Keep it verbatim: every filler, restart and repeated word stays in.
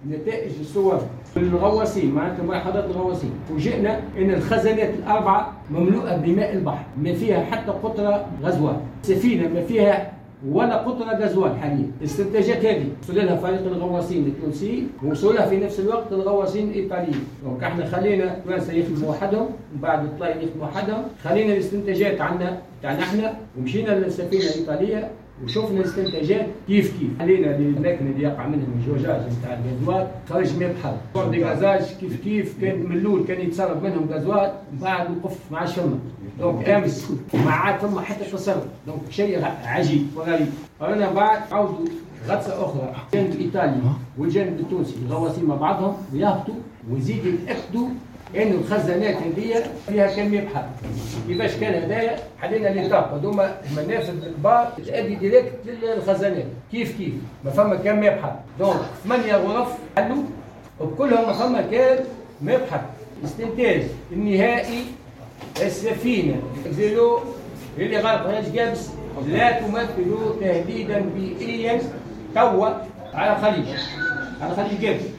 نتائج الصور الغواصين معناتها ملاحظات الغواصين، وجئنا ان الخزانات الاربعه مملوءه بماء البحر، ما فيها حتى قطره غزوان، سفينه ما فيها ولا قطره غزوان حاليا. الاستنتاجات هذه وصل لها فريق الغواصين التونسي ووصلها في نفس الوقت الغواصين الايطاليين، دونك احنا خلينا التوانسه يخدموا وحدهم وبعد الطلاينه يخدموا وحدهم، خلينا الاستنتاجات عندنا تاعنا احنا ومشينا للسفينه الايطاليه وشوفنا الاستنتاجات كيف كيف. علينا للاماكن اللي يقع منهم الجوجاج نتاع الغازوات خارج ماء بحر، بور دي غازاج كيف كيف كان من الاول كان يتسرب منهم غازوات من بعد وقف ما عادش فما، دونك امس ما عاد فما حتى تصرف، دونك شيء عجيب وغريب. رانا بعد عودوا غطسه اخرى الجانب الايطالي والجانب التونسي الغواصين مع بعضهم ويهبطوا ويزيدوا يتاكدوا انه الخزانات هذه فيها كم بحر. كيفاش كان هدايا؟ حلينا ليتاب هذوما منافذ البار تؤدي ديريكت للخزانات، كيف كيف ما فما كم بحر، دونك ثمانيه غرف حلوا وبكلهم ما فما كان ماء بحر. الاستنتاج النهائي السفينه زيرو اللي غرقها جابس لا تمثل تهديدا بيئيا توا على الخليج، على خليج جابس.